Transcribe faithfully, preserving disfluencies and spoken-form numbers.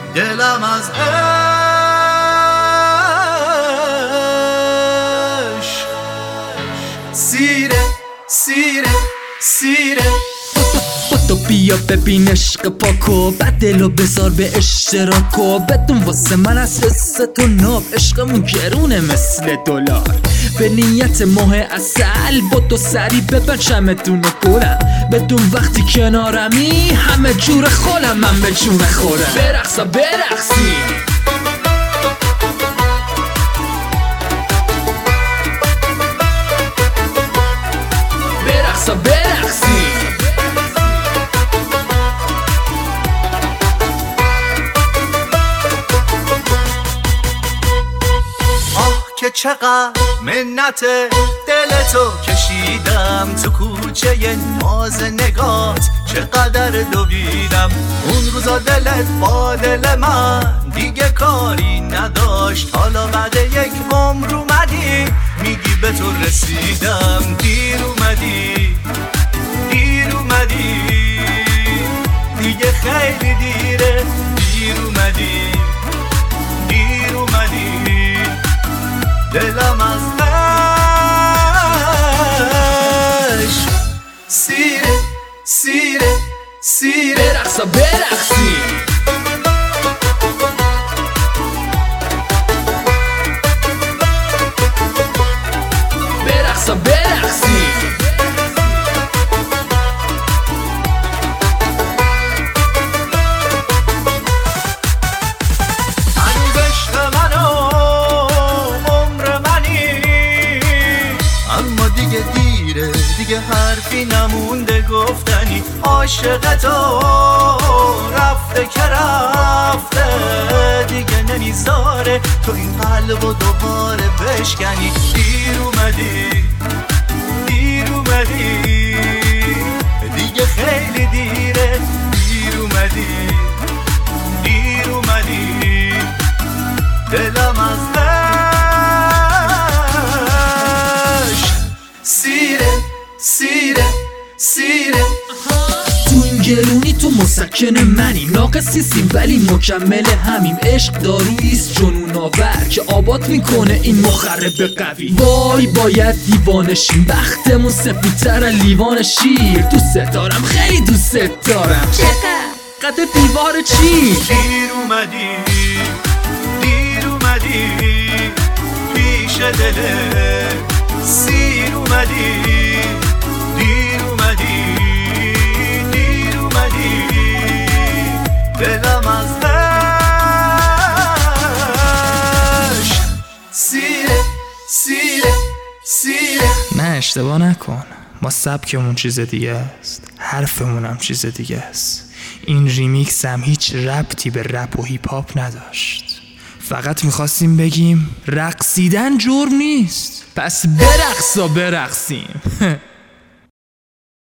دلم از عشق سیره سیره سیره. تو بیا ببین عشق پاکو، بعد دلو بذار به اشتراکو، بدون واسه من از حس تو ناب. عشقمون گرونه مثل دلار، به نیت ماه اصل با تو سری ببر چمدون و گلم. بدون وقتی کنارمی همه جور خولم، من به جون خورم. برقصا برقصی برقصا برقصی. که چقدر منت دلتو کشیدم تو کوچه ناز نگات، چقدر دویدم اون روزا دلت با دل من دیگه کاری نداشت. حالا بعد یک عمر اومدی میگی به تو رسیدم. دیر اومدی دیر اومدی دیگه خیلی دیره. دیر اومدی دیر اومدی دلم از عشق سیره سیره سیره. برقصا برقصی برقصا برقصی. دیگه دیره دیگه حرفی نمونده گفتنی. عاشق تو رفته که رفته دیگه نمیذاره تو این قلب و دوباره بشکنی. دیر اومدی دیر اومدی دیگه خیلی دیره. دیر اومدی دیر اومدی دلم از سیره سیره سیره. تو این گرونی تو مسکن منی، ناقصیستیم ولی مکمل همیم. عشق دارویست جنون آور که آباد میکنه این مخرب قوی. وای باید دیوانشیم، بختمون سفیدتر از لیوان شیر. دوست دارم خیلی دوست دارم، چقدر قد دیوار چی. دیر اومدی دیر اومدی پیش دله سیر اومدی دیر اومدی دیر اومدی دلم از عشق سیره سیره سیره. نه اشتباه نکن، ما سبکمون چیز دیگه است، حرفمون هم چیز دیگه است. این ریمیکس هم هیچ ربطی به رپ و هیپ هاپ نداشت، فقط میخواستیم بگیم رقصیدن جرم نیست، پس برقصا برقصیم.